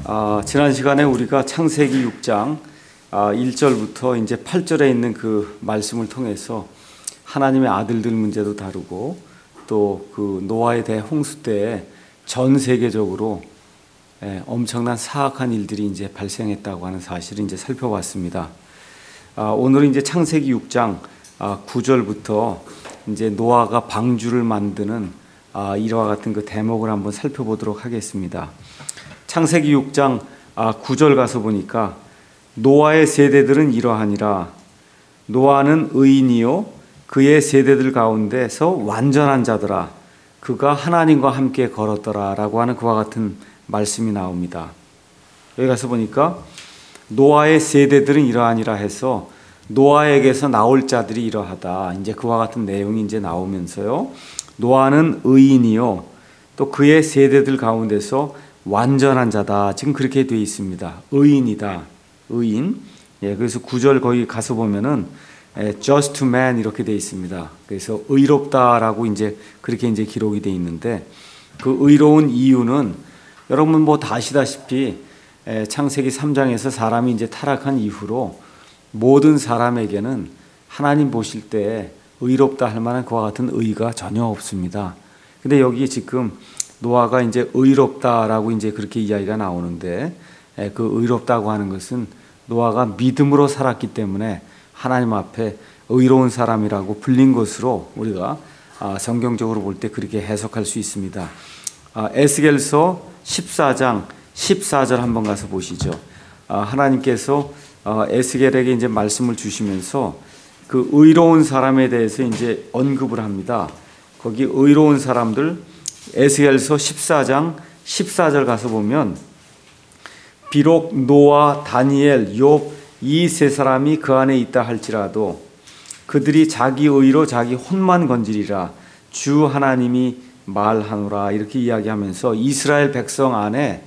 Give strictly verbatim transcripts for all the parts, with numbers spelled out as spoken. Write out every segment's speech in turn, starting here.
아, 지난 시간에 우리가 창세기 육 장 아, 일 절부터 이제 팔 절에 있는 그 말씀을 통해서 하나님의 아들들 문제도 다루고 또 그 노아에 대해 홍수 때에 전 세계적으로 예, 엄청난 사악한 일들이 이제 발생했다고 하는 사실을 이제 살펴봤습니다. 아, 오늘은 이제 창세기 육 장 아, 구 절부터 이제 노아가 방주를 만드는 아, 이와 같은 그 대목을 한번 살펴보도록 하겠습니다. 창세기 육 장 아, 구 절 가서 보니까 노아의 세대들은 이러하니라. 노아는 의인이요 그의 세대들 가운데서 완전한 자더라. 그가 하나님과 함께 걸었더라 라고 하는 그와 같은 말씀이 나옵니다. 여기 가서 보니까 노아의 세대들은 이러하니라 해서 노아에게서 나올 자들이 이러하다. 이제 그와 같은 내용이 이제 나오면서요. 노아는 의인이요 또 그의 세대들 가운데서 완전한 자다. 지금 그렇게 되어 있습니다. 의인이다. 의인. 예, 그래서 구 절 거기 가서 보면은 just man 이렇게 되어 있습니다. 그래서 의롭다라고 이제 그렇게 이제 기록이 되어 있는데 그 의로운 이유는 여러분 뭐 다 아시다시피 창세기 삼 장에서 사람이 이제 타락한 이후로 모든 사람에게는 하나님 보실 때 의롭다 할 만한 그와 같은 의가 전혀 없습니다. 근데 여기 지금 노아가 이제 의롭다라고 이제 그렇게 이야기가 나오는데 그 의롭다고 하는 것은 노아가 믿음으로 살았기 때문에 하나님 앞에 의로운 사람이라고 불린 것으로 우리가 성경적으로 볼 때 그렇게 해석할 수 있습니다. 에스겔서 십사 장 십사 절 한번 가서 보시죠. 하나님께서 에스겔에게 이제 말씀을 주시면서 그 의로운 사람에 대해서 이제 언급을 합니다. 거기 의로운 사람들 에스겔서 십사 장 십사 절 가서 보면 비록 노아, 다니엘, 욥 이 세 사람이 그 안에 있다 할지라도 그들이 자기 의로 자기 혼만 건지리라 주 하나님이 말하노라 이렇게 이야기하면서 이스라엘 백성 안에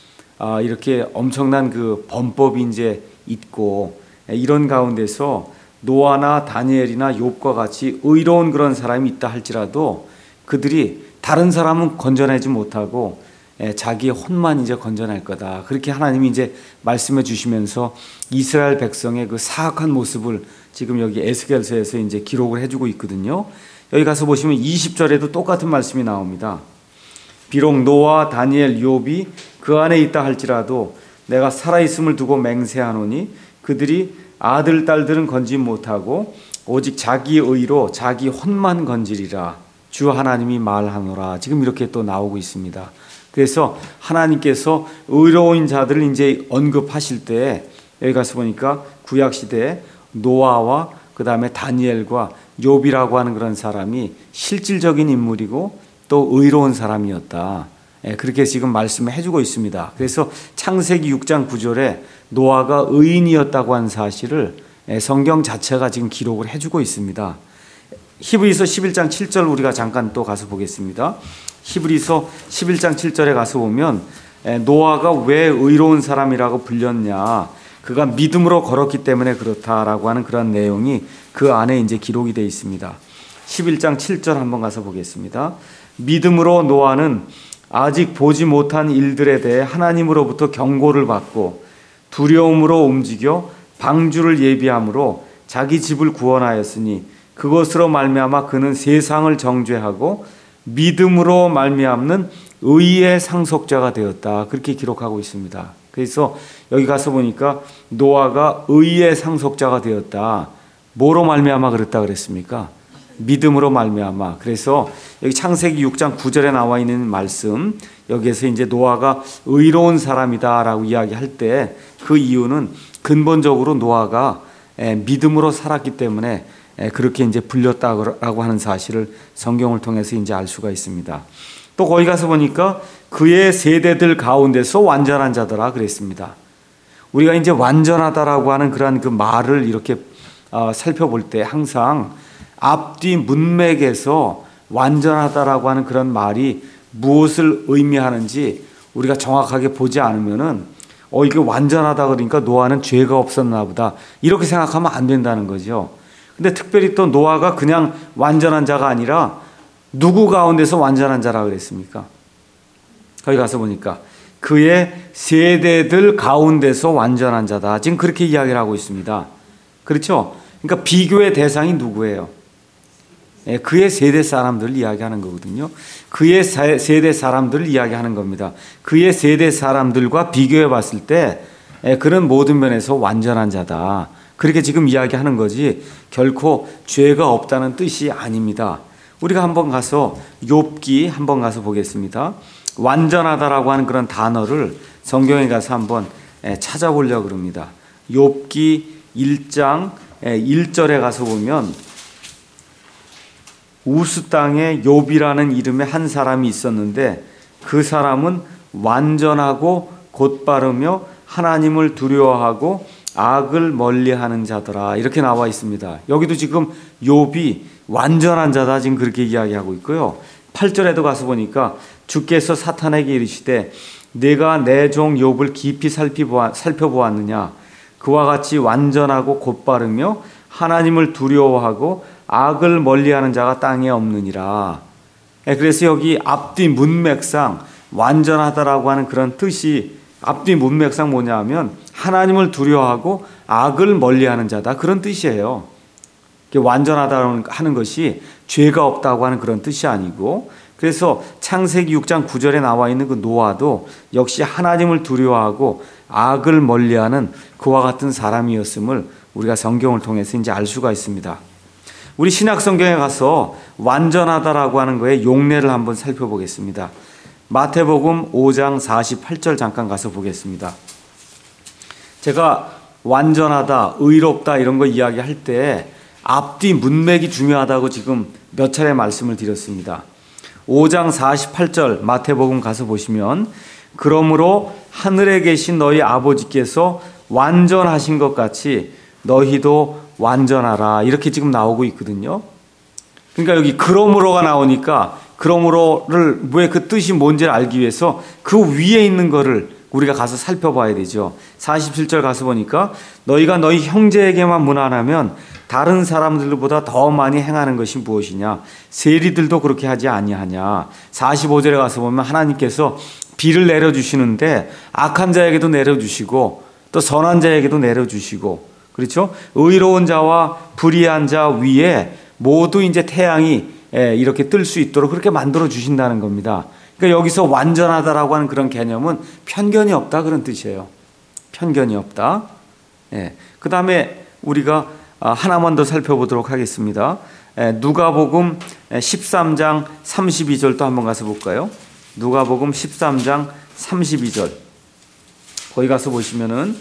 이렇게 엄청난 그 범법이 이제 있고 이런 가운데서 노아나 다니엘이나 욥과 같이 의로운 그런 사람이 있다 할지라도 그들이 다른 사람은 건져내지 못하고 자기의 혼만 이제 건져낼 거다. 그렇게 하나님이 이제 말씀해 주시면서 이스라엘 백성의 그 사악한 모습을 지금 여기 에스겔서에서 이제 기록을 해주고 있거든요. 여기 가서 보시면 이십 절에도 똑같은 말씀이 나옵니다. 비록 노아, 다니엘, 욥이 그 안에 있다 할지라도 내가 살아있음을 두고 맹세하노니 그들이 아들, 딸들은 건지 못하고 오직 자기 의로 자기 혼만 건지리라 주 하나님이 말하노라. 지금 이렇게 또 나오고 있습니다. 그래서 하나님께서 의로운 자들을 이제 언급하실 때 여기 가서 보니까 구약 시대에 노아와 그 다음에 다니엘과 욥이라고 하는 그런 사람이 실질적인 인물이고 또 의로운 사람이었다. 그렇게 지금 말씀을 해주고 있습니다. 그래서 창세기 육 장 구 절에 노아가 의인이었다고 하는 사실을 성경 자체가 지금 기록을 해주고 있습니다. 히브리서 십일 장 칠 절 우리가 잠깐 또 가서 보겠습니다. 히브리서 십일 장 칠 절에 가서 보면 노아가 왜 의로운 사람이라고 불렸냐, 그가 믿음으로 걸었기 때문에 그렇다라고 하는 그런 내용이 그 안에 이제 기록이 되어 있습니다. 십일 장 칠 절 한번 가서 보겠습니다. 믿음으로 노아는 아직 보지 못한 일들에 대해 하나님으로부터 경고를 받고 두려움으로 움직여 방주를 예비함으로 자기 집을 구원하였으니 그것으로 말미암아 그는 세상을 정죄하고 믿음으로 말미암는 의의 상속자가 되었다. 그렇게 기록하고 있습니다. 그래서 여기 가서 보니까 노아가 의의 상속자가 되었다. 뭐로 말미암아 그랬다 그랬습니까? 믿음으로 말미암아. 그래서 여기 창세기 육 장 구 절에 나와 있는 말씀, 여기에서 이제 노아가 의로운 사람이다라고 이야기할 때 그 이유는 근본적으로 노아가 믿음으로 살았기 때문에 그렇게 이제 불렸다고 하는 사실을 성경을 통해서 이제 알 수가 있습니다. 또 거기 가서 보니까 그의 세대들 가운데서 완전한 자더라 그랬습니다. 우리가 이제 완전하다라고 하는 그런 그 말을 이렇게 살펴볼 때 항상 앞뒤 문맥에서 완전하다라고 하는 그런 말이 무엇을 의미하는지 우리가 정확하게 보지 않으면은 어 이게 완전하다 그러니까 노아는 죄가 없었나 보다 이렇게 생각하면 안 된다는 거죠. 근데 특별히 또 노아가 그냥 완전한 자가 아니라 누구 가운데서 완전한 자라 그랬습니까? 거기 가서 보니까 그의 세대들 가운데서 완전한 자다. 지금 그렇게 이야기를 하고 있습니다. 그렇죠? 그러니까 비교의 대상이 누구예요? 예, 그의 세대 사람들을 이야기하는 거거든요. 그의 세대 사람들을 이야기하는 겁니다. 그의 세대 사람들과 비교해 봤을 때 예, 그런 모든 면에서 완전한 자다. 그렇게 지금 이야기하는 거지 결코 죄가 없다는 뜻이 아닙니다. 우리가 한번 가서 욥기 한번 가서 보겠습니다. 완전하다라고 하는 그런 단어를 성경에 가서 한번 찾아보려고 그럽니다. 욥기 일 장 일 절에 가서 보면 우스 땅에 욥이라는 이름의 한 사람이 있었는데 그 사람은 완전하고 곧바르며 하나님을 두려워하고 악을 멀리하는 자더라. 이렇게 나와 있습니다. 여기도 지금 욥이 완전한 자다 지금 그렇게 이야기하고 있고요. 팔 절에도 가서 보니까 주께서 사탄에게 이르시되 내가 내 종 욥을 깊이 살펴보았느냐 그와 같이 완전하고 곧바르며 하나님을 두려워하고 악을 멀리하는 자가 땅에 없느니라. 그래서 여기 앞뒤 문맥상 완전하다라고 하는 그런 뜻이 앞뒤 문맥상 뭐냐 하면 하나님을 두려워하고 악을 멀리하는 자다 그런 뜻이에요. 완전하다는 하는 것이 죄가 없다고 하는 그런 뜻이 아니고 그래서 창세기 육 장 구 절에 나와 있는 그 노아도 역시 하나님을 두려워하고 악을 멀리하는 그와 같은 사람이었음을 우리가 성경을 통해서 이제 알 수가 있습니다. 우리 신약 성경에 가서 완전하다라고 하는 거에 용례를 한번 살펴보겠습니다. 마태복음 오 장 사십팔 절 잠깐 가서 보겠습니다. 제가 완전하다, 의롭다 이런 거 이야기할 때 앞뒤 문맥이 중요하다고 지금 몇 차례 말씀을 드렸습니다. 오 장 사십팔 절 마태복음 가서 보시면 그러므로 하늘에 계신 너희 아버지께서 완전하신 것 같이 너희도 완전하라 이렇게 지금 나오고 있거든요. 그러니까 여기 그러므로가 나오니까 그러므로를 왜 그 뜻이 뭔지를 알기 위해서 그 위에 있는 거를 우리가 가서 살펴봐야 되죠. 사십칠 절 가서 보니까 너희가 너희 형제에게만 무난하면 다른 사람들보다 더 많이 행하는 것이 무엇이냐 세리들도 그렇게 하지 아니하냐. 사십오 절에 가서 보면 하나님께서 비를 내려주시는데 악한 자에게도 내려주시고 또 선한 자에게도 내려주시고 그렇죠? 의로운 자와 불의한 자 위에 모두 이제 태양이 이렇게 뜰 수 있도록 그렇게 만들어 주신다는 겁니다. 그러니까 여기서 완전하다라고 하는 그런 개념은 편견이 없다 그런 뜻이에요. 편견이 없다. 예. 그 다음에 우리가 하나만 더 살펴보도록 하겠습니다. 누가복음 십삼 장 삼십이 절도 한번 가서 볼까요? 누가복음 십삼 장 삼십이 절. 거기 가서 보시면은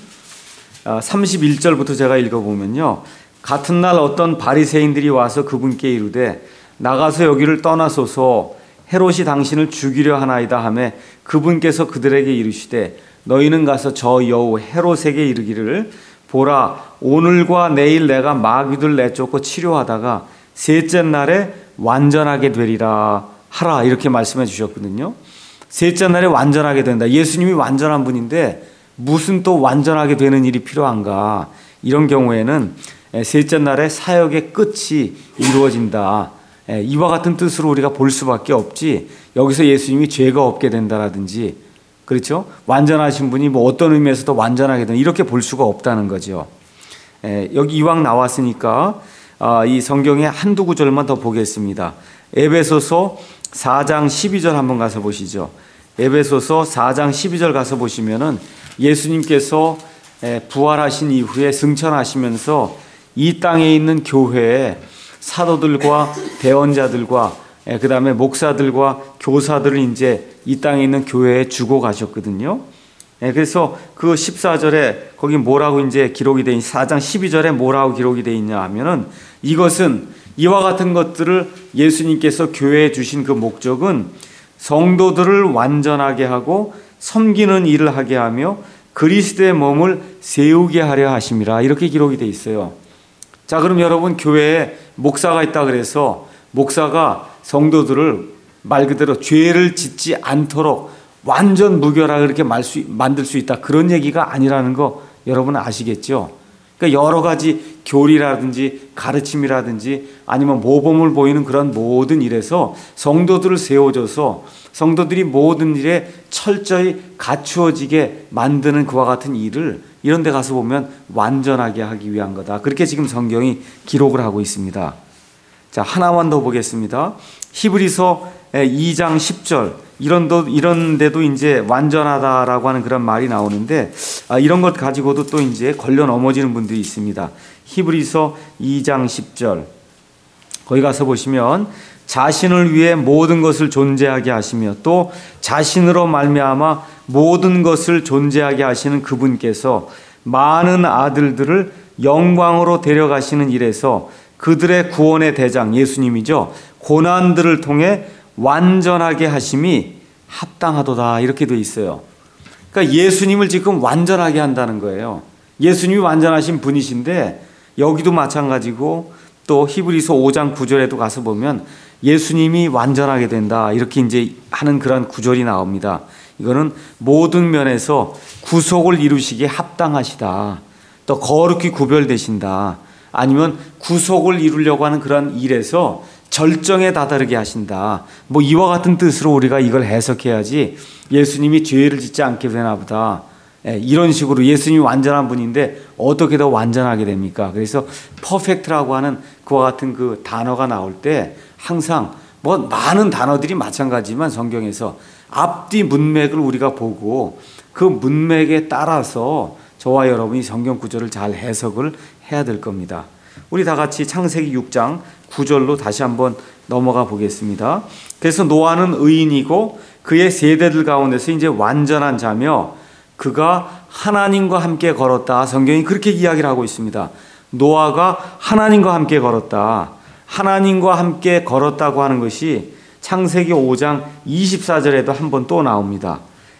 삼십일 절부터 제가 읽어보면요. 같은 날 어떤 바리새인들이 와서 그분께 이르되 나가서 여기를 떠나소서 헤롯이 당신을 죽이려 하나이다 하매 그분께서 그들에게 이르시되 너희는 가서 저 여우 헤롯에게 이르기를 보라 오늘과 내일 내가 마귀들 내쫓고 치료하다가 셋째 날에 완전하게 되리라 하라 이렇게 말씀해 주셨거든요. 셋째 날에 완전하게 된다. 예수님이 완전한 분인데 무슨 또 완전하게 되는 일이 필요한가. 이런 경우에는 셋째 날에 사역의 끝이 이루어진다. 이와 같은 뜻으로 우리가 볼 수밖에 없지 여기서 예수님이 죄가 없게 된다라든지 그렇죠? 완전하신 분이 뭐 어떤 의미에서 더 완전하게 된다 이렇게 볼 수가 없다는 거죠. 여기 이왕 나왔으니까 이 성경의 한두 구절만 더 보겠습니다. 에베소서 사 장 십이 절 한번 가서 보시죠. 에베소서 사 장 십이 절 가서 보시면은 예수님께서 부활하신 이후에 승천하시면서 이 땅에 있는 교회에 사도들과 대언자들과 그 다음에 목사들과 교사들을 이제 이 땅에 있는 교회에 주고 가셨거든요. 그래서 그 십사 절에 거기 뭐라고 이제 기록이 되어 있, 사 장 십이 절에 뭐라고 기록이 되어 있냐 하면은 이것은 이와 같은 것들을 예수님께서 교회에 주신 그 목적은 성도들을 완전하게 하고 섬기는 일을 하게 하며 그리스도의 몸을 세우게 하려 하심이라 이렇게 기록이 되어 있어요. 자, 그럼 여러분 교회에 목사가 있다 그래서 목사가 성도들을 말 그대로 죄를 짓지 않도록 완전 무결하게 그렇게 만들 수 있다 그런 얘기가 아니라는 거 여러분 아시겠죠? 그러니까 여러 가지 교리라든지 가르침이라든지 아니면 모범을 보이는 그런 모든 일에서 성도들을 세워줘서 성도들이 모든 일에 철저히 갖추어지게 만드는 그와 같은 일을 이런 데 가서 보면 완전하게 하기 위한 거다. 그렇게 지금 성경이 기록을 하고 있습니다. 자, 하나만 더 보겠습니다. 히브리서 이 장 십 절 이런, 이런 데도 이제 완전하다라고 하는 그런 말이 나오는데, 아, 이런 것 가지고도 또 이제 걸려 넘어지는 분들이 있습니다. 히브리서 이 장 십 절 거기 가서 보시면 자신을 위해 모든 것을 존재하게 하시며 또 자신으로 말미암아 모든 것을 존재하게 하시는 그분께서 많은 아들들을 영광으로 데려가시는 일에서 그들의 구원의 대장 예수님이죠. 고난들을 통해 완전하게 하심이 합당하도다 이렇게 돼 있어요. 그러니까 예수님을 지금 완전하게 한다는 거예요. 예수님이 완전하신 분이신데 여기도 마찬가지고 또 히브리서 오 장 구 절에도 가서 보면 예수님이 완전하게 된다 이렇게 이제 하는 그런 구절이 나옵니다. 이거는 모든 면에서 구속을 이루시기에 합당하시다. 또 거룩히 구별되신다. 아니면 구속을 이루려고 하는 그런 일에서 절정에 다다르게 하신다. 뭐 이와 같은 뜻으로 우리가 이걸 해석해야지 예수님이 죄를 짓지 않게 되나 보다. 예, 이런 식으로 예수님이 완전한 분인데 어떻게 더 완전하게 됩니까? 그래서 퍼펙트라고 하는 그와 같은 그 단어가 나올 때 항상 뭐 많은 단어들이 마찬가지지만 성경에서 앞뒤 문맥을 우리가 보고 그 문맥에 따라서 저와 여러분이 성경 구절을 잘 해석을 해야 될 겁니다. 우리 다 같이 창세기 육 장 구 절로 다시 한번 넘어가 보겠습니다. 그래서 노아는 의인이고 그의 세대들 가운데서 이제 완전한 자며 그가 하나님과 함께 걸었다. 성경이 그렇게 이야기를 하고 있습니다. 노아가 하나님과 함께 걸었다. 하나님과 함께 걸었다고 하는 것이 창세기 오 장 이십사 절에도 한번 또 나옵니다.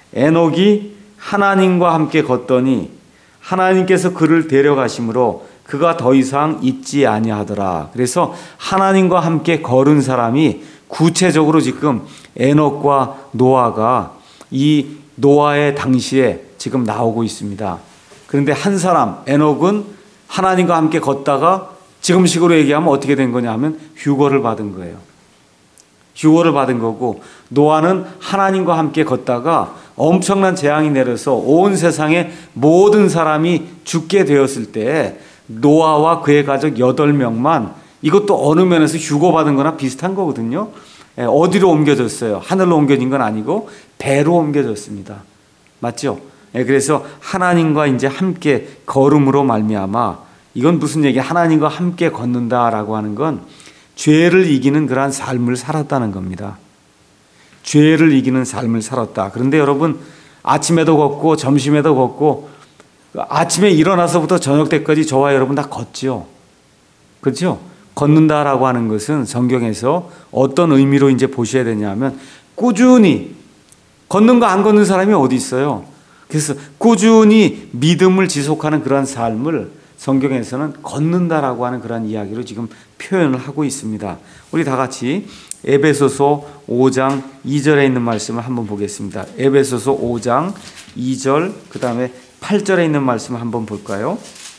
에녹이 하나님과 함께 걷더니 하나님께서 그를 데려가심으로 그가 더 이상 있지 아니하더라. 그래서 하나님과 함께 걸은 사람이 구체적으로 지금 에녹과 노아가 이 노아의 당시에 지금 나오고 있습니다. 그런데 한 사람 에녹은 하나님과 함께 걷다가 지금식으로 얘기하면 어떻게 된 거냐 하면 휴거를 받은 거예요. 휴거를 받은 거고 노아는 하나님과 함께 걷다가 엄청난 재앙이 내려서 온 세상의 모든 사람이 죽게 되었을 때 노아와 그의 가족 여덟 명만 이것도 어느 면에서 휴거받은 거나 비슷한 거거든요. 어디로 옮겨졌어요? 하늘로 옮겨진 건 아니고 배로 옮겨졌습니다. 맞죠? 그래서 하나님과 이제 함께 걸음으로 말미암아 이건 무슨 얘기? 하나님과 함께 걷는다라고 하는 건 죄를 이기는 그러한 삶을 살았다는 겁니다. 죄를 이기는 삶을 살았다. 그런데 여러분 아침에도 걷고 점심에도 걷고 아침에 일어나서부터 저녁 때까지 저와 여러분 다 걷죠. 그렇죠? 걷는다라고 하는 것은 성경에서 어떤 의미로 이제 보셔야 되냐면 꾸준히 걷는 거 안 걷는 사람이 어디 있어요? 그래서 꾸준히 믿음을 지속하는 그러한 삶을 성경에서는 걷는다라고 하는 그런 이야기로 지금 표현을 하고 있습니다. 우리 다 같이 에베소서 오 장 이 절에 있는 말씀을 한번 보겠습니다. 에베소서 오 장 이 절 그 다음에 팔 절에 있는 말씀을 한번 볼까요?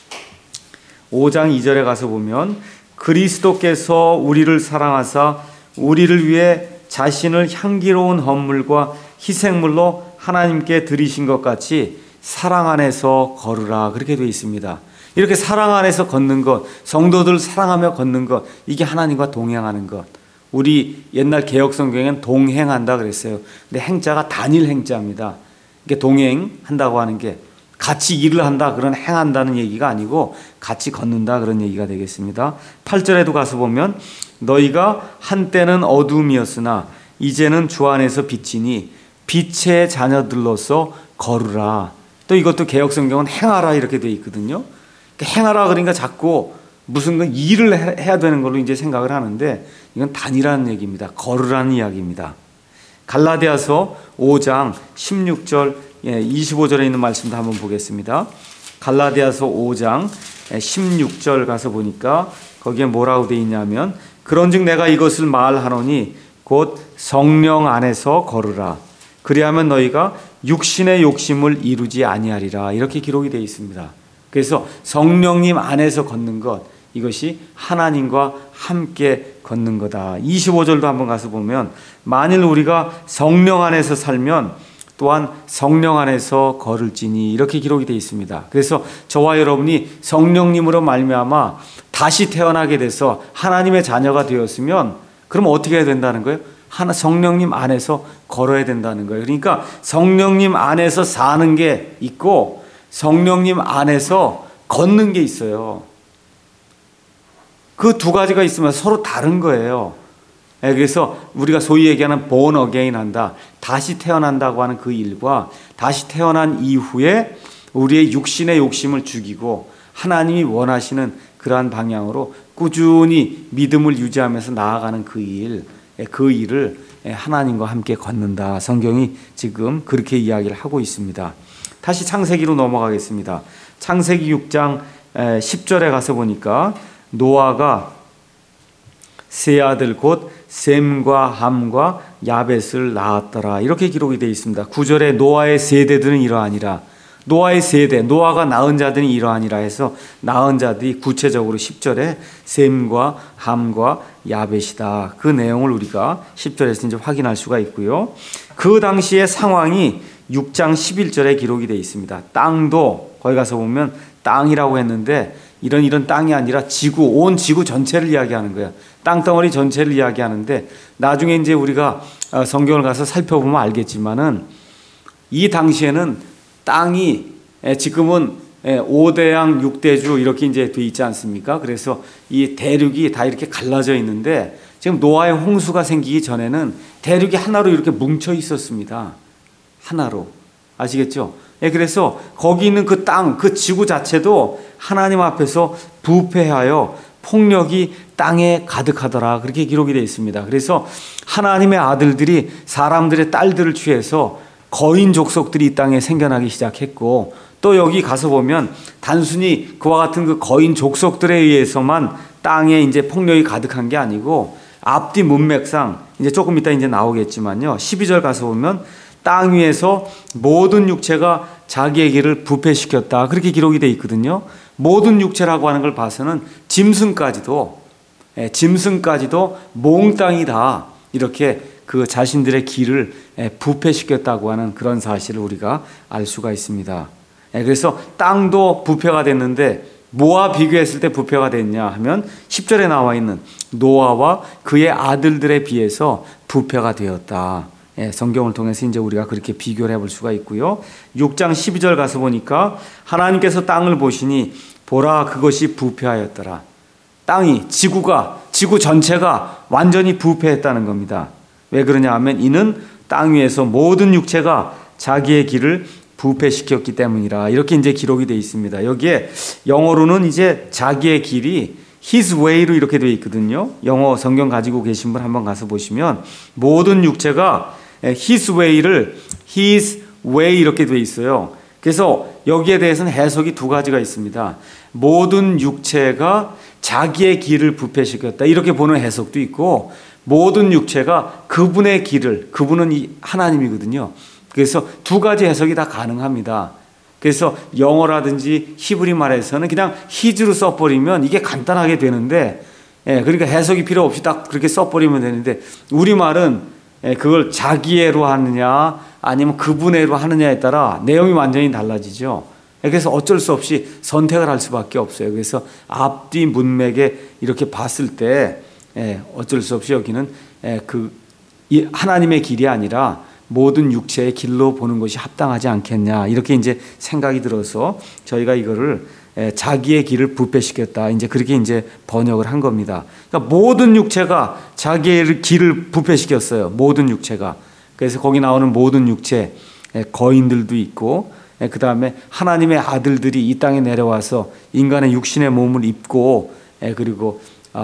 오 장 이 절에 가서 보면 그리스도께서 우리를 사랑하사 우리를 위해 자신을 향기로운 헌물과 희생물로 하나님께 드리신 것 같이 사랑 안에서 걸으라 그렇게 되어 있습니다. 이렇게 사랑 안에서 걷는 것, 성도들 사랑하며 걷는 것, 이게 하나님과 동행하는 것. 우리 옛날 개역 성경에는 동행한다 그랬어요. 근데 행자가 단일 행자입니다. 이게 동행한다고 하는 게 같이 일을 한다 그런 행한다는 얘기가 아니고 같이 걷는다 그런 얘기가 되겠습니다. 팔 절에도 가서 보면 너희가 한때는 어둠이었으나 이제는 주 안에서 빛이니 빛의 자녀들로서 걸으라. 또 이것도 개역 성경은 행하라 이렇게 되어 있거든요. 행하라 그러니까 자꾸 무슨 그 일을 해야 되는 걸로 이제 생각을 하는데 이건 단일한 얘기입니다. 걸으라는 이야기입니다. 갈라디아서 오 장 십육 절 이십오 절에 있는 말씀도 한번 보겠습니다. 갈라디아서 오 장 십육 절 가서 보니까 거기에 뭐라고 되어 있냐면 그런즉 내가 이것을 말하노니 곧 성령 안에서 걸으라. 그리하면 너희가 육신의 욕심을 이루지 아니하리라. 이렇게 기록이 되어 있습니다. 그래서 성령님 안에서 걷는 것, 이것이 하나님과 함께 걷는 거다. 이십오 절도 한번 가서 보면 만일 우리가 성령 안에서 살면 또한 성령 안에서 걸을지니 이렇게 기록이 되어 있습니다. 그래서 저와 여러분이 성령님으로 말미암아 다시 태어나게 돼서 하나님의 자녀가 되었으면 그럼 어떻게 해야 된다는 거예요? 하나 성령님 안에서 걸어야 된다는 거예요. 그러니까 성령님 안에서 사는 게 있고 성령님 안에서 걷는 게 있어요. 그 두 가지가 있으면 서로 다른 거예요. 그래서 우리가 소위 얘기하는 born again 한다. 다시 태어난다고 하는 그 일과 다시 태어난 이후에 우리의 육신의 욕심을 죽이고 하나님이 원하시는 그러한 방향으로 꾸준히 믿음을 유지하면서 나아가는 그 일, 그 일을 하나님과 함께 걷는다. 성경이 지금 그렇게 이야기를 하고 있습니다. 다시 창세기로 넘어가겠습니다. 창세기 육 장 십 절에 가서 보니까 노아가 세 아들 곧 셈과 함과 야벳을 낳았더라. 이렇게 기록이 되어 있습니다. 구 절에 노아의 세대들은 이러하니라. 노아의 세대, 노아가 낳은 자들이 이러하니라 해서 낳은 자들이 구체적으로 십 절에 셈과 함과 야벳이다. 그 내용을 우리가 십 절에서 이제 확인할 수가 있고요. 그 당시의 상황이 육 장 십일 절에 기록이 되어 있습니다. 땅도 거기 가서 보면 땅이라고 했는데 이런 이런 땅이 아니라 지구, 온 지구 전체를 이야기하는 거예요. 땅덩어리 전체를 이야기하는데 나중에 이제 우리가 성경을 가서 살펴보면 알겠지만은 이 당시에는 땅이 지금은 오대양 육대주 이렇게 이제 돼 있지 않습니까? 그래서 이 대륙이 다 이렇게 갈라져 있는데 지금 노아의 홍수가 생기기 전에는 대륙이 하나로 이렇게 뭉쳐 있었습니다. 하나로. 아시겠죠? 예, 그래서 거기 있는 그 땅, 그 지구 자체도 하나님 앞에서 부패하여 폭력이 땅에 가득하더라. 그렇게 기록이 되어 있습니다. 그래서 하나님의 아들들이 사람들의 딸들을 취해서 거인 족속들이 이 땅에 생겨나기 시작했고 또 여기 가서 보면 단순히 그와 같은 그 거인 족속들에 의해서만 땅에 이제 폭력이 가득한 게 아니고 앞뒤 문맥상 이제 조금 이따 이제 나오겠지만요. 십이 절 가서 보면 땅 위에서 모든 육체가 자기의 길을 부패시켰다. 그렇게 기록이 되어 있거든요. 모든 육체라고 하는 걸 봐서는 짐승까지도, 예, 짐승까지도 몽땅이다. 이렇게 그 자신들의 길을 예, 부패시켰다고 하는 그런 사실을 우리가 알 수가 있습니다. 예, 그래서 땅도 부패가 됐는데 뭐와 비교했을 때 부패가 됐냐 하면 십 절에 나와 있는 노아와 그의 아들들에 비해서 부패가 되었다. 예, 성경을 통해서 이제 우리가 그렇게 비교를 해볼 수가 있고요. 육 장 십이 절 가서 보니까 하나님께서 땅을 보시니 보라 그것이 부패하였더라. 땅이 지구가 지구 전체가 완전히 부패했다는 겁니다. 왜 그러냐 하면 이는 땅 위에서 모든 육체가 자기의 길을 부패시켰기 때문이라. 이렇게 이제 기록이 되어 있습니다. 여기에 영어로는 이제 자기의 길이 His way로 이렇게 되어 있거든요. 영어 성경 가지고 계신 분 한번 가서 보시면 모든 육체가 His way를 His way 이렇게 되어 있어요. 그래서 여기에 대해서는 해석이 두 가지가 있습니다. 모든 육체가 자기의 길을 부패시켰다. 이렇게 보는 해석도 있고 모든 육체가 그분의 길을, 그분은 이 하나님이거든요. 그래서 두 가지 해석이 다 가능합니다. 그래서 영어라든지 히브리 말에서는 그냥 히즈로 써버리면 이게 간단하게 되는데, 예, 그러니까 해석이 필요 없이 딱 그렇게 써버리면 되는데, 우리말은 예, 그걸 자기애로 하느냐 아니면 그분애로 하느냐에 따라 내용이 완전히 달라지죠. 예, 그래서 어쩔 수 없이 선택을 할 수밖에 없어요. 그래서 앞뒤 문맥에 이렇게 봤을 때 예, 어쩔 수 없이 여기는 예, 그 이 하나님의 길이 아니라 모든 육체의 길로 보는 것이 합당하지 않겠냐 이렇게 이제 생각이 들어서 저희가 이거를 자기의 길을 부패시켰다 이제 그렇게 이제 번역을 한 겁니다. 그러니까 모든 육체가 자기의 길을 부패시켰어요. 모든 육체가. 그래서 거기 나오는 모든 육체 거인들도 있고 그 다음에 하나님의 아들들이 이 땅에 내려와서 인간의 육신의 몸을 입고 그리고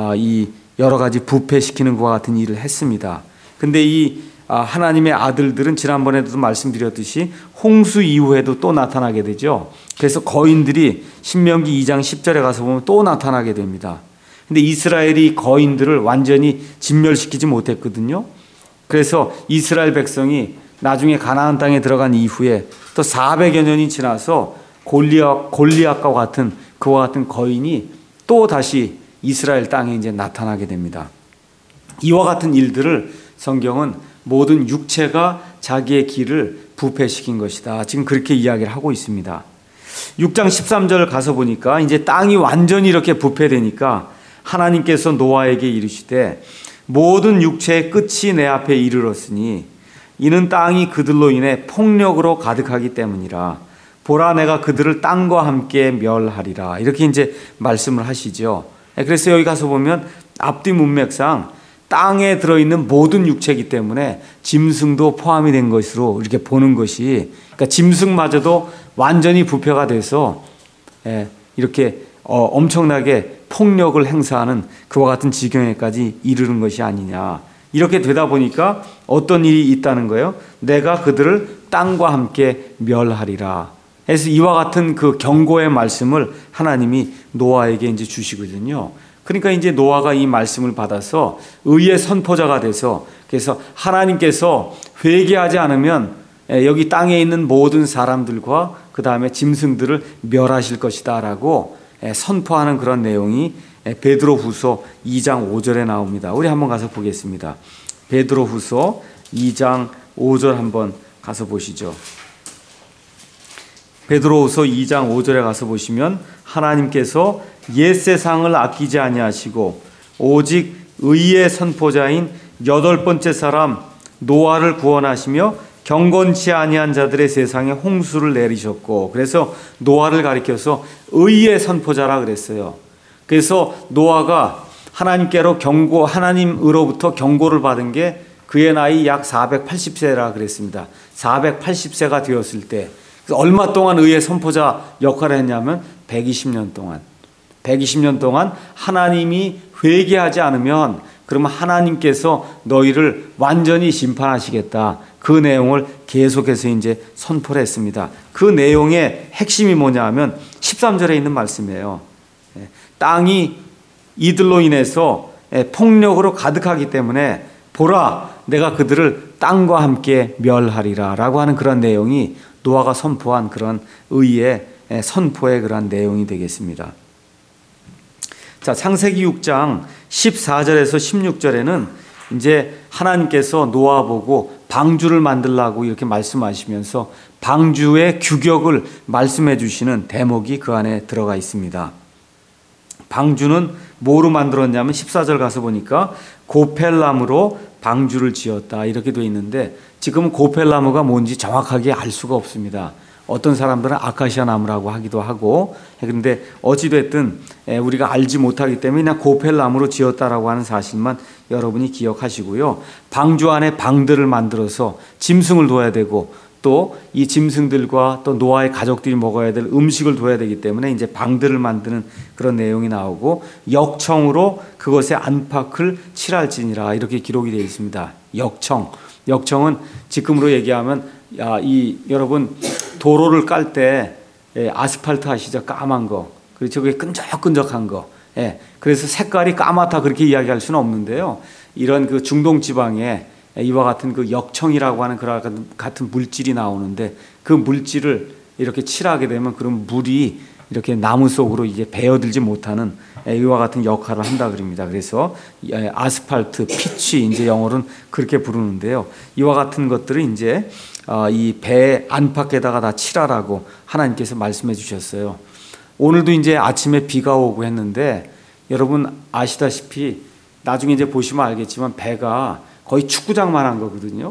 이 여러 가지 부패시키는 것과 같은 일을 했습니다. 근데 이 하나님의 아들들은 지난번에도 말씀드렸듯이 홍수 이후에도 또 나타나게 되죠. 그래서 거인들이 신명기 이 장 십 절에 가서 보면 또 나타나게 됩니다. 근데 이스라엘이 거인들을 완전히 진멸시키지 못했거든요. 그래서 이스라엘 백성이 나중에 가나안 땅에 들어간 이후에 또 사백여 년이 지나서 골리앗, 골리앗과 같은 그와 같은 거인이 또 다시 이스라엘 땅에 이제 나타나게 됩니다. 이와 같은 일들을 성경은 모든 육체가 자기의 길을 부패시킨 것이다. 지금 그렇게 이야기를 하고 있습니다. 육 장 십삼 절 가서 보니까 이제 땅이 완전히 이렇게 부패되니까 하나님께서 노아에게 이르시되 모든 육체의 끝이 내 앞에 이르렀으니 이는 땅이 그들로 인해 폭력으로 가득하기 때문이라. 보라, 내가 그들을 땅과 함께 멸하리라. 이렇게 이제 말씀을 하시죠. 그래서 여기 가서 보면 앞뒤 문맥상 땅에 들어있는 모든 육체이기 때문에 짐승도 포함이 된 것으로 이렇게 보는 것이, 그러니까 짐승마저도 완전히 부패가 돼서 이렇게 엄청나게 폭력을 행사하는 그와 같은 지경에까지 이르는 것이 아니냐. 이렇게 되다 보니까 어떤 일이 있다는 거예요. 내가 그들을 땅과 함께 멸하리라. 그래서 이와 같은 그 경고의 말씀을 하나님이 노아에게 이제 주시거든요. 그러니까 이제 노아가 이 말씀을 받아서 의의 선포자가 돼서, 그래서 하나님께서 회개하지 않으면 여기 땅에 있는 모든 사람들과 그 다음에 짐승들을 멸하실 것이다 라고 선포하는 그런 내용이 베드로후서 이 장 오 절에 나옵니다. 우리 한번 가서 보겠습니다. 베드로후서 이 장 오 절 한번 가서 보시죠. 베드로후서 이 장 오 절에 가서 보시면 하나님께서 옛 세상을 아끼지 아니하시고 오직 의의 선포자인 여덟 번째 사람 노아를 구원하시며 경건치 아니한 자들의 세상에 홍수를 내리셨고, 그래서 노아를 가리켜서 의의 선포자라 그랬어요. 그래서 노아가 하나님께로 경고, 하나님으로부터 경고를 받은 게 그의 나이 약 사백팔십 세라 그랬습니다. 사백팔십 세가 되었을 때 얼마 동안 의의 선포자 역할을 했냐면 백이십 년 동안. 백이십 년 동안 하나님이 회개하지 않으면 그러면 하나님께서 너희를 완전히 심판하시겠다. 그 내용을 계속해서 이제 선포를 했습니다. 그 내용의 핵심이 뭐냐 하면 십삼 절에 있는 말씀이에요. 땅이 이들로 인해서 폭력으로 가득하기 때문에 보라, 내가 그들을 땅과 함께 멸하리라 라고 하는 그런 내용이 노아가 선포한 그런 의의 선포의 그런 내용이 되겠습니다. 자, 창세기 육 장 십사 절에서 십육 절에는 이제 하나님께서 노아 보고 방주를 만들라고 이렇게 말씀하시면서 방주의 규격을 말씀해 주시는 대목이 그 안에 들어가 있습니다. 방주는 뭐로 만들었냐면 십사 절 가서 보니까 고펠나무로 방주를 지었다 이렇게 되어 있는데, 지금은 고펠나무가 뭔지 정확하게 알 수가 없습니다. 어떤 사람들은 아카시아 나무라고 하기도 하고, 그런데 어찌됐든 우리가 알지 못하기 때문에 그냥 고펠나무로 지었다라고 하는 사실만 여러분이 기억하시고요. 방주 안에 방들을 만들어서 짐승을 둬야 되고, 또 이 짐승들과 또 노아의 가족들이 먹어야 될 음식을 둬야 되기 때문에 이제 방들을 만드는 그런 내용이 나오고, 역청으로 그것에 안팎을 칠할지니라 이렇게 기록이 되어 있습니다. 역청. 역청은 지금으로 얘기하면 야, 이 여러분 도로를 깔 때 아스팔트 아시죠? 까만 거. 그렇죠? 그게 끈적끈적한 거. 예. 그래서 색깔이 까맣다 그렇게 이야기할 수는 없는데요. 이런 그 중동 지방에 이와 같은 그 역청이라고 하는 그런 같은 물질이 나오는데, 그 물질을 이렇게 칠하게 되면 그런 물이 이렇게 나무 속으로 이제 배어들지 못하는 이와 같은 역할을 한다 그럽니다. 그래서 아스팔트, 피치 이제 영어로는 그렇게 부르는데요. 이와 같은 것들을 이제 이 배 안팎에다가 다 칠하라고 하나님께서 말씀해 주셨어요. 오늘도 이제 아침에 비가 오고 했는데, 여러분 아시다시피 나중에 이제 보시면 알겠지만 배가 거의 축구장만한 거거든요.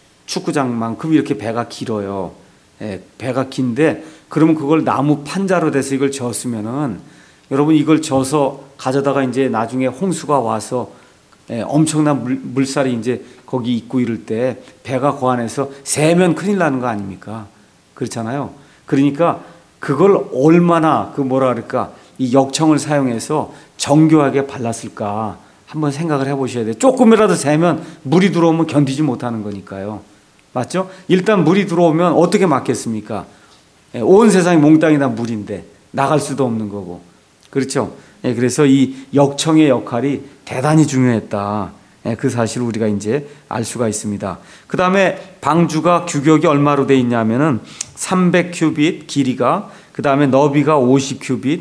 축구장만큼 이렇게 배가 길어요. 예, 배가 긴데 그러면 그걸 나무 판자로 돼서 이걸 졌으면은 여러분 이걸 져서 가져다가 이제 나중에 홍수가 와서 예, 엄청난 물, 물살이 이제 거기 있고 이럴 때 배가 그 안에서 새면 큰일 나는 거 아닙니까? 그렇잖아요. 그러니까 그걸 얼마나 그 뭐라 그럴까 이 역청을 사용해서 정교하게 발랐을까 한번 생각을 해보셔야 돼요. 조금이라도 새면 물이 들어오면 견디지 못하는 거니까요. 맞죠? 일단 물이 들어오면 어떻게 막겠습니까? 예, 온 세상이 몽땅이 다 물인데 나갈 수도 없는 거고. 그렇죠? 예, 그래서 이 역청의 역할이 대단히 중요했다. 예, 그 사실을 우리가 이제 알 수가 있습니다. 그 다음에 방주가 규격이 얼마로 돼 있냐면은 삼백 큐빗 길이가, 그 다음에 너비가 오십 큐빗,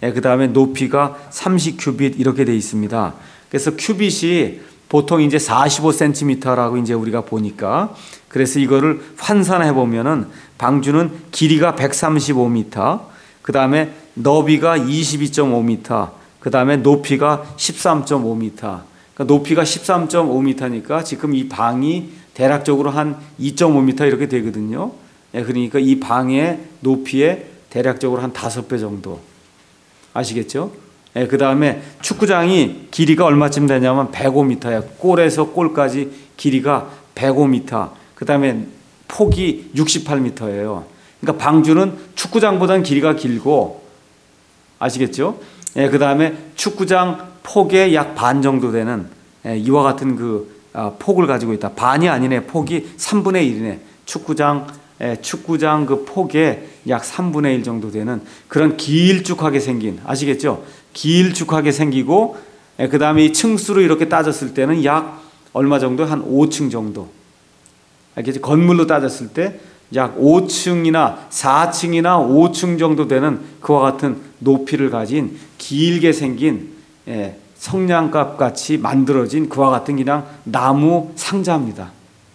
그 다음에 높이가 삼십 큐빗 이렇게 되어 있습니다. 그래서 큐빗이 보통 이제 사십오 센티미터라고 이제 우리가 보니까, 그래서 이거를 환산해 보면은 방주는 길이가 백삼십오 미터, 그 다음에 너비가 이십이 점 오 미터, 그 다음에 높이가 십삼 점 오 미터. 그러니까 높이가 십삼 점 오 미터니까 지금 이 방이 대략적으로 한 이 점 오 미터 이렇게 되거든요. 그러니까 이 방의 높이에 대략적으로 한 다섯 배 정도. 아시겠죠? 그 다음에 축구장이 길이가 얼마쯤 되냐면 백오 미터야. 골에서 골까지 길이가 백오 미터. 그 다음에 폭이 육십팔 미터예요. 그러니까 방주는 축구장보다는 길이가 길고, 아시겠죠? 그 다음에 축구장 폭의 약 반 정도 되는 이와 같은 그 폭을 가지고 있다. 반이 아니네. 폭이 삼분의 일이네. 축구장 축구장 그 폭의 약 삼분의 일 정도 되는 그런 길쭉하게 생긴, 아시겠죠? 길쭉하게 생기고, 그 다음에 이 층수로 이렇게 따졌을 때는 약 얼마 정도? 한 오 층 정도. 알겠죠? 건물로 따졌을 때 약 오 층이나 사 층이나 오 층 정도 되는 그와 같은 높이를 가진 길게 생긴 성냥갑 같이 만들어진 그와 같은 그냥 나무 상자입니다.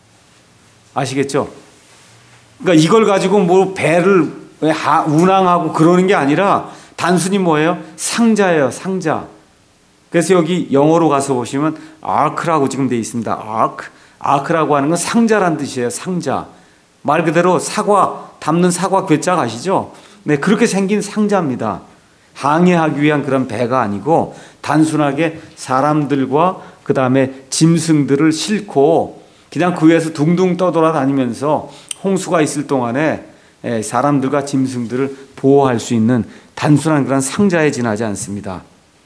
아시겠죠? 그러니까 이걸 가지고 뭐 배를 운항하고 그러는 게 아니라 단순히 뭐예요? 상자예요, 상자. 그래서 여기 영어로 가서 보시면 아크라고 지금 되어 있습니다. 아크. 아크라고 하는 건 상자란 뜻이에요, 상자. 말 그대로 사과, 담는 사과 괴짝 아시죠? 네, 그렇게 생긴 상자입니다. 항해하기 위한 그런 배가 아니고 단순하게 사람들과 그 다음에 짐승들을 싣고 그냥 그 위에서 둥둥 떠돌아다니면서 홍수가 있을 동안에 사람들과 짐승들을 보호할 수 있는 단순한 그런 상자에 지나지 않습니다.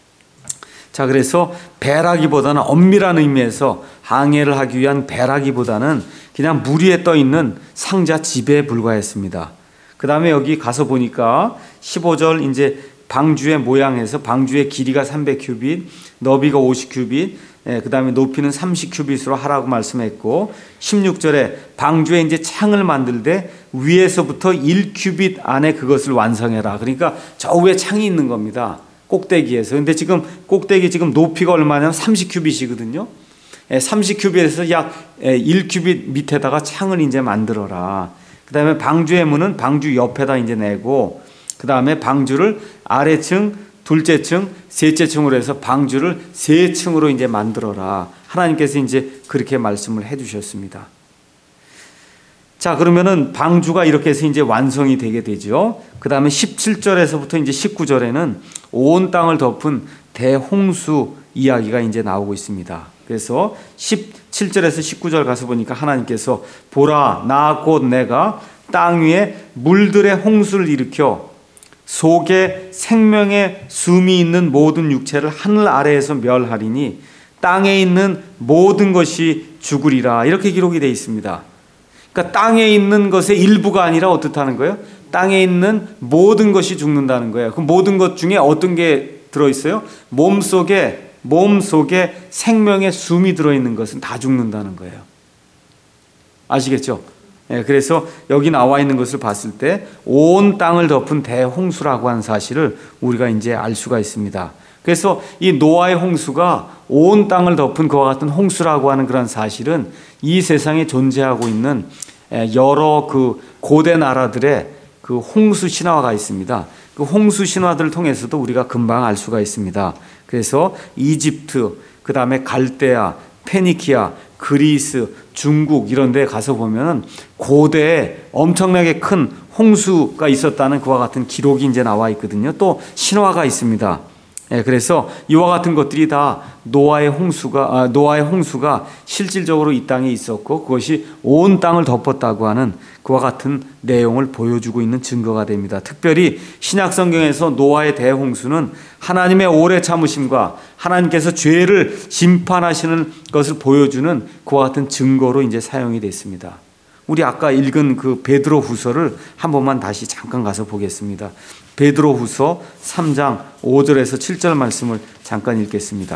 자, 그래서 배라기보다는 엄밀한 의미에서 항해를 하기 위한 배라기보다는 그냥 물 위에 떠 있는 상자 지배에 불과했습니다. 그 다음에 여기 가서 보니까 십오 절 이제 방주의 모양에서 방주의 길이가 삼백 큐빗, 너비가 오십 큐빗, 예, 그 다음에 높이는 삼십 큐빗으로 하라고 말씀했고, 십육 절에 방주에 이제 창을 만들 때 위에서부터 일 큐빗 안에 그것을 완성해라. 그러니까 저 위에 창이 있는 겁니다. 꼭대기에서. 근데 지금 꼭대기 지금 높이가 얼마냐면 삼십 큐빗이거든요. 예, 삼십 큐빗에서 약 일 큐빗 밑에다가 창을 이제 만들어라. 그 다음에 방주의 문은 방주 옆에다 이제 내고, 그 다음에 방주를 아래층, 둘째 층, 셋째 층으로 해서 방주를 세 층으로 이제 만들어라. 하나님께서 이제 그렇게 말씀을 해 주셨습니다. 자, 그러면은 방주가 이렇게 해서 이제 완성이 되게 되죠. 그 다음에 십칠 절에서부터 이제 십구 절에는 온 땅을 덮은 대홍수 이야기가 이제 나오고 있습니다. 그래서 십칠 절에서 십구 절 가서 보니까 하나님께서 보라, 나 곧 내가 땅 위에 물들의 홍수를 일으켜 속에 생명의 숨이 있는 모든 육체를 하늘 아래에서 멸하리니 땅에 있는 모든 것이 죽으리라. 이렇게 기록이 되어 있습니다. 그러니까 땅에 있는 것의 일부가 아니라 어떻다는 거예요? 땅에 있는 모든 것이 죽는다는 거예요. 그 모든 것 중에 어떤 게 들어있어요? 몸속에 몸속에 생명의 숨이 들어있는 것은 다 죽는다는 거예요. 아시겠죠? 예, 그래서 여기 나와 있는 것을 봤을 때 온 땅을 덮은 대홍수라고 하는 사실을 우리가 이제 알 수가 있습니다. 그래서 이 노아의 홍수가 온 땅을 덮은 그와 같은 홍수라고 하는 그런 사실은 이 세상에 존재하고 있는 여러 그 고대 나라들의 그 홍수 신화가 있습니다. 그 홍수 신화들을 통해서도 우리가 금방 알 수가 있습니다. 그래서 이집트, 그 다음에 갈대아, 페니키아, 그리스, 중국 이런 데 가서 보면은 고대에 엄청나게 큰 홍수가 있었다는 그와 같은 기록이 이제 나와 있거든요. 또 신화가 있습니다. 예, 그래서 이와 같은 것들이 다 노아의 홍수가 아, 노아의 홍수가 실질적으로 이 땅에 있었고 그것이 온 땅을 덮었다고 하는 그와 같은 내용을 보여주고 있는 증거가 됩니다. 특별히 신약 성경에서 노아의 대홍수는 하나님의 오래 참으심과 하나님께서 죄를 심판하시는 것을 보여주는 그와 같은 증거로 이제 사용이 됐습니다. 우리 아까 읽은 그 베드로후서를 한 번만 다시 잠깐 가서 보겠습니다. 베드로후서 삼 장 오 절에서 칠 절 말씀을 잠깐 읽겠습니다.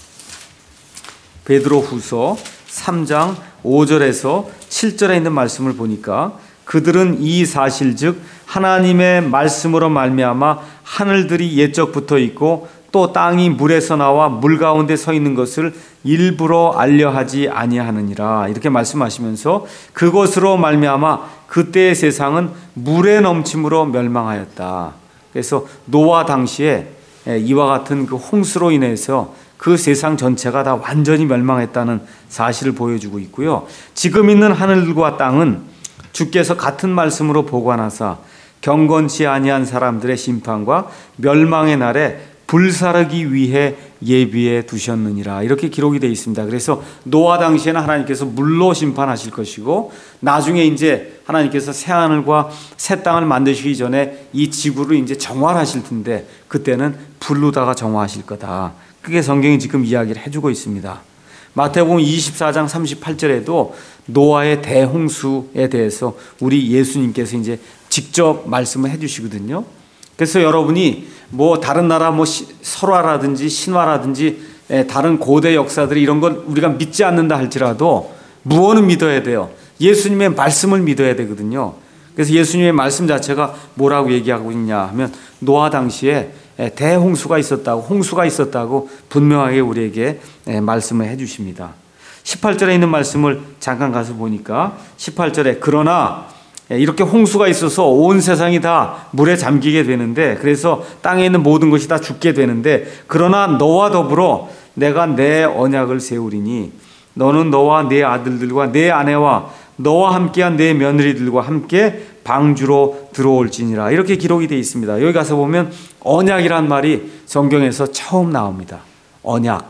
베드로후서 삼 장 오 절에서 칠 절에 있는 말씀을 보니까 그들은 이 사실 즉 하나님의 말씀으로 말미암아 하늘들이 옛적부터 있고 또 땅이 물에서 나와 물 가운데 서 있는 것을 일부러 알려하지 아니하느니라. 이렇게 말씀하시면서 그것으로 말미암아 그때의 세상은 물에 넘침으로 멸망하였다. 그래서 노아 당시에 이와 같은 그 홍수로 인해서 그 세상 전체가 다 완전히 멸망했다는 사실을 보여주고 있고요. 지금 있는 하늘과 땅은 주께서 같은 말씀으로 보관하사 경건치 아니한 사람들의 심판과 멸망의 날에 불사르기 위해 예비해 두셨느니라. 이렇게 기록이 되어 있습니다. 그래서 노아 당시에는 하나님께서 물로 심판하실 것이고 나중에 이제 하나님께서 새 하늘과 새 땅을 만드시기 전에 이 지구를 이제 정화하실 텐데 그때는 불로다가 정화하실 거다. 그게 성경이 지금 이야기를 해주고 있습니다. 마태복음 이십사 장 삼십팔 절에도 노아의 대홍수에 대해서 우리 예수님께서 이제 직접 말씀을 해주시거든요. 그래서 여러분이 뭐 다른 나라 뭐 설화라든지 신화라든지 다른 고대 역사들이 이런 건 우리가 믿지 않는다 할지라도 무엇은 믿어야 돼요? 예수님의 말씀을 믿어야 되거든요. 그래서 예수님의 말씀 자체가 뭐라고 얘기하고 있냐 하면 노아 당시에 대홍수가 있었다고, 홍수가 있었다고 분명하게 우리에게 말씀을 해 주십니다. 십팔 절에 있는 말씀을 잠깐 가서 보니까 십팔 절에 그러나 이렇게 홍수가 있어서 온 세상이 다 물에 잠기게 되는데 그래서 땅에 있는 모든 것이 다 죽게 되는데 그러나 너와 더불어 내가 내 언약을 세우리니 너는 너와 네 아들들과 네 아내와 너와 함께한 네 며느리들과 함께 방주로 들어올지니라. 이렇게 기록이 되어 있습니다. 여기 가서 보면 언약이란 말이 성경에서 처음 나옵니다. 언약.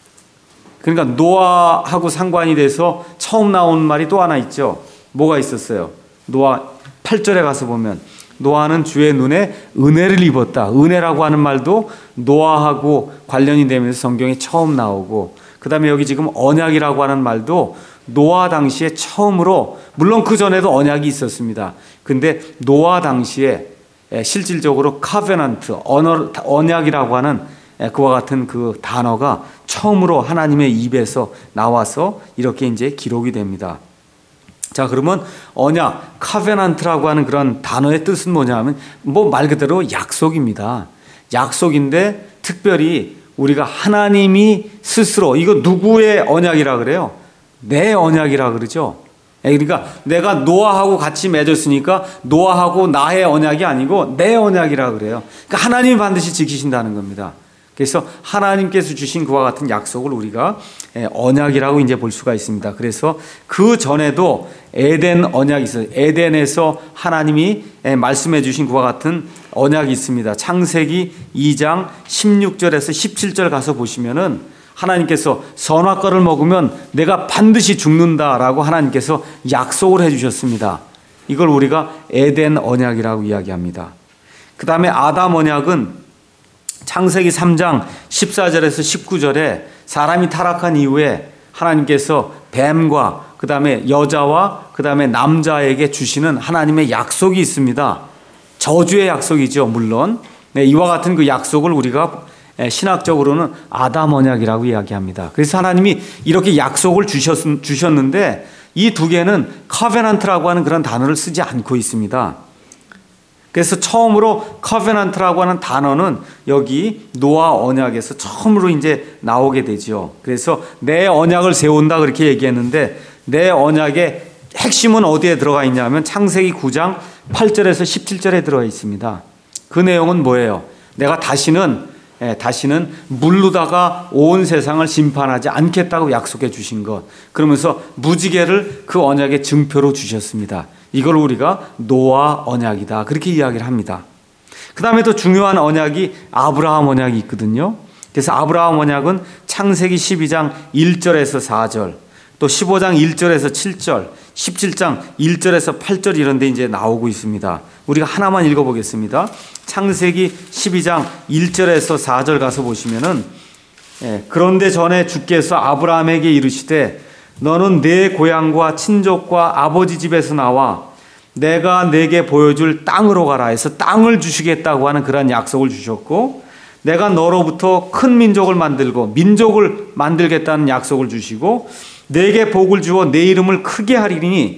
그러니까 노아하고 상관이 돼서 처음 나오는 말이 또 하나 있죠. 뭐가 있었어요? 노아 팔 절에 가서 보면 노아는 주의 눈에 은혜를 입었다. 은혜라고 하는 말도 노아하고 관련이 되면서 성경에 처음 나오고 그 다음에 여기 지금 언약이라고 하는 말도 노아 당시에 처음으로 물론 그 전에도 언약이 있었습니다. 근데 노아 당시에 실질적으로 카베넌트, 언약이라고 하는 그와 같은 그 단어가 처음으로 하나님의 입에서 나와서 이렇게 이제 기록이 됩니다. 자, 그러면 언약, 카베넌트라고 하는 그런 단어의 뜻은 뭐냐 하면 뭐 말 그대로 약속입니다. 약속인데 특별히 우리가 하나님이 스스로 이거 누구의 언약이라 그래요? 내 언약이라 그러죠. 그러니까 내가 노아하고 같이 맺었으니까 노아하고 나의 언약이 아니고 내 언약이라 그래요. 그러니까 하나님이 반드시 지키신다는 겁니다. 그래서 하나님께서 주신 그와 같은 약속을 우리가 언약이라고 이제 볼 수가 있습니다. 그래서 그 전에도 에덴 언약이 있어요. 에덴에서 하나님이 말씀해 주신 그와 같은 언약이 있습니다. 창세기 이 장 십육 절에서 십칠 절 가서 보시면은 하나님께서 선악과를 먹으면 내가 반드시 죽는다라고 하나님께서 약속을 해 주셨습니다. 이걸 우리가 에덴 언약이라고 이야기합니다. 그 다음에 아담 언약은 창세기 삼 장 십사 절에서 십구 절에 사람이 타락한 이후에 하나님께서 뱀과 그 다음에 여자와 그 다음에 남자에게 주시는 하나님의 약속이 있습니다. 저주의 약속이죠, 물론. 네, 이와 같은 그 약속을 우리가 신학적으로는 아담 언약이라고 이야기합니다. 그래서 하나님이 이렇게 약속을 주셨, 주셨는데 이 두 개는 커베넌트라고 하는 그런 단어를 쓰지 않고 있습니다. 그래서 처음으로 커베넌트라고 하는 단어는 여기 노아 언약에서 처음으로 이제 나오게 되죠. 그래서 내 언약을 세운다 그렇게 얘기했는데 내 언약의 핵심은 어디에 들어가 있냐면 창세기 구 장 팔 절에서 십칠 절에 들어가 있습니다. 그 내용은 뭐예요? 내가 다시는 예, 다시는 물로다가 온 세상을 심판하지 않겠다고 약속해 주신 것. 그러면서 무지개를 그 언약의 증표로 주셨습니다. 이걸 우리가 노아 언약이다 그렇게 이야기를 합니다. 그 다음에 또 중요한 언약이 아브라함 언약이 있거든요. 그래서 아브라함 언약은 창세기 십이 장 일 절에서 사 절, 또 십오 장 일 절에서 칠 절, 십칠 장 일 절에서 팔 절 이런 데 이제 나오고 있습니다. 우리가 하나만 읽어보겠습니다. 창세기 십이 장 일 절에서 사 절 가서 보시면은 예, 그런데 전에 주께서 아브라함에게 이르시되 너는 내 고향과 친족과 아버지 집에서 나와 내가 내게 보여줄 땅으로 가라 해서 땅을 주시겠다고 하는 그런 약속을 주셨고 내가 너로부터 큰 민족을 만들고 민족을 만들겠다는 약속을 주시고 내게 복을 주어 내 이름을 크게 하리니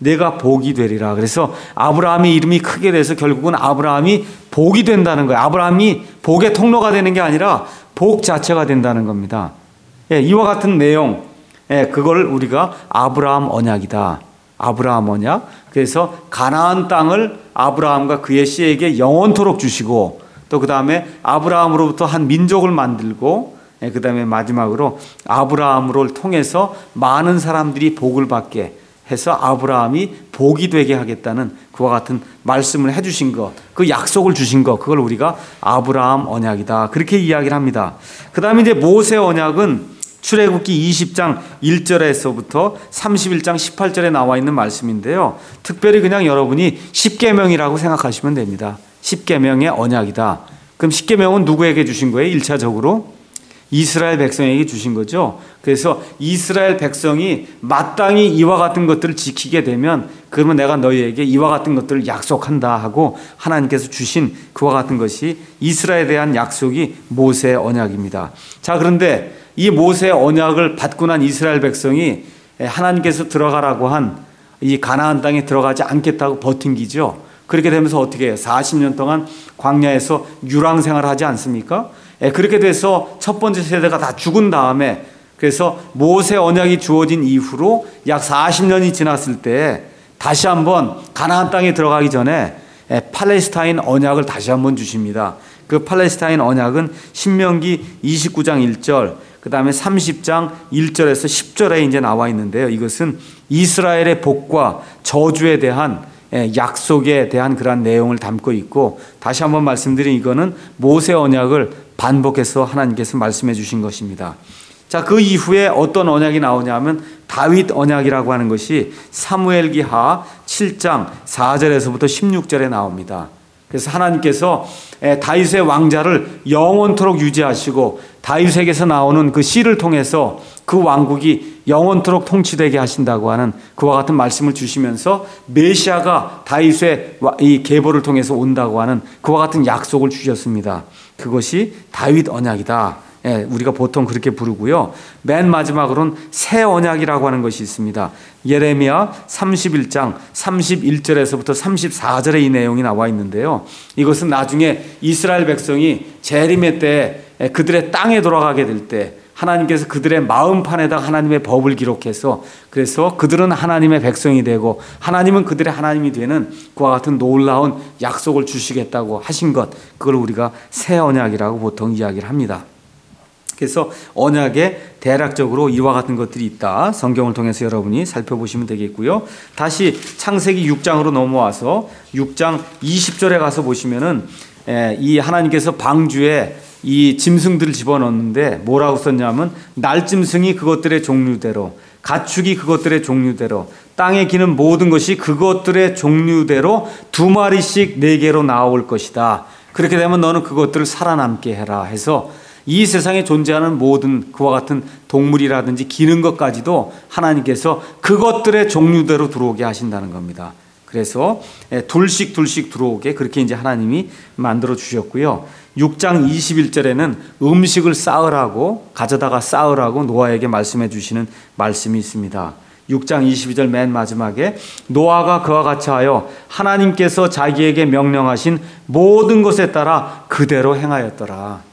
내가 복이 되리라. 그래서 아브라함의 이름이 크게 돼서 결국은 아브라함이 복이 된다는 거예요. 아브라함이 복의 통로가 되는 게 아니라 복 자체가 된다는 겁니다. 예, 이와 같은 내용, 예, 그걸 우리가 아브라함 언약이다. 아브라함 언약. 그래서 가나안 땅을 아브라함과 그의 씨에게 영원토록 주시고, 또 그 다음에 아브라함으로부터 한 민족을 만들고, 예, 그 다음에 마지막으로 아브라함을 통해서 많은 사람들이 복을 받게 해서 아브라함이 복이 되게 하겠다는 그와 같은 말씀을 해주신 것, 그 약속을 주신 것, 그걸 우리가 아브라함 언약이다. 그렇게 이야기를 합니다. 그 다음에 이제 모세 언약은 출애굽기 이십 장 일 절에서부터 삼십일 장 십팔 절에 나와 있는 말씀인데요. 특별히 그냥 여러분이 십계명이라고 생각하시면 됩니다. 십계명의 언약이다. 그럼 십계명은 누구에게 주신 거예요? 일 차적으로 이스라엘 백성에게 주신 거죠. 그래서 이스라엘 백성이 마땅히 이와 같은 것들을 지키게 되면 그러면 내가 너희에게 이와 같은 것들을 약속한다 하고 하나님께서 주신 그와 같은 것이 이스라엘에 대한 약속이 모세의 언약입니다. 자, 그런데 이 모세의 언약을 받고 난 이스라엘 백성이 하나님께서 들어가라고 한 이 가나안 땅에 들어가지 않겠다고 버팅기죠. 그렇게 되면서 어떻게 해요? 사십 년 동안 광야에서 유랑 생활을 하지 않습니까? 그렇게 돼서 첫 번째 세대가 다 죽은 다음에, 그래서 모세 언약이 주어진 이후로 약 사십 년이 지났을 때 다시 한번 가나안 땅에 들어가기 전에 팔레스타인 언약을 다시 한번 주십니다. 그 팔레스타인 언약은 신명기 이십구 장 일 절, 그 다음에 삼십 장 일 절에서 십 절에 이제 나와 있는데요. 이것은 이스라엘의 복과 저주에 대한 약속에 대한 그러한 내용을 담고 있고, 다시 한번 말씀드린 이거는 모세 언약을 반복해서 하나님께서 말씀해 주신 것입니다. 자, 그 이후에 어떤 언약이 나오냐면 다윗 언약이라고 하는 것이 사무엘기하 칠 장 사 절에서부터 십육 절에 나옵니다. 그래서 하나님께서 다윗의 왕자를 영원토록 유지하시고 다윗에게서 나오는 그 씨를 통해서 그 왕국이 영원토록 통치되게 하신다고 하는 그와 같은 말씀을 주시면서 메시아가 다윗의 이 계보를 통해서 온다고 하는 그와 같은 약속을 주셨습니다. 그것이 다윗 언약이다. 예, 우리가 보통 그렇게 부르고요. 맨 마지막으로는 새 언약이라고 하는 것이 있습니다. 예레미야 삼십일 장 삼십일 절에서부터 삼십사 절에 이 내용이 나와 있는데요. 이것은 나중에 이스라엘 백성이 재림의 때 그들의 땅에 돌아가게 될 때 하나님께서 그들의 마음판에다 하나님의 법을 기록해서, 그래서 그들은 하나님의 백성이 되고 하나님은 그들의 하나님이 되는 그와 같은 놀라운 약속을 주시겠다고 하신 것, 그걸 우리가 새 언약이라고 보통 이야기를 합니다. 그래서 언약에 대략적으로 이와 같은 것들이 있다. 성경을 통해서 여러분이 살펴보시면 되겠고요. 다시 창세기 육 장으로 넘어와서 육 장 이십 절에 가서 보시면은 이 하나님께서 방주에 이 짐승들을 집어넣는데 뭐라고 썼냐면 날짐승이 그것들의 종류대로, 가축이 그것들의 종류대로, 땅에 기는 모든 것이 그것들의 종류대로 두 마리씩 네 개로 나올 것이다. 그렇게 되면 너는 그것들을 살아남게 해라 해서 이 세상에 존재하는 모든 그와 같은 동물이라든지 기는 것까지도 하나님께서 그것들의 종류대로 들어오게 하신다는 겁니다. 그래서 둘씩 둘씩 들어오게 그렇게 이제 하나님이 만들어 주셨고요. 육 장 이십일 절에는 음식을 쌓으라고, 가져다가 쌓으라고 노아에게 말씀해 주시는 말씀이 있습니다. 육 장 이십이 절 맨 마지막에 노아가 그와 같이 하여 하나님께서 자기에게 명령하신 모든 것에 따라 그대로 행하였더라.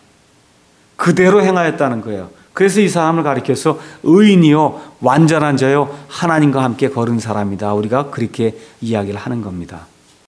그대로 행하였다는 거예요. 그래서 이 사람을 가리켜서 의인이요 완전한 자요 하나님과 함께 걸은 사람이다. 우리가 그렇게 이야기를 하는 겁니다.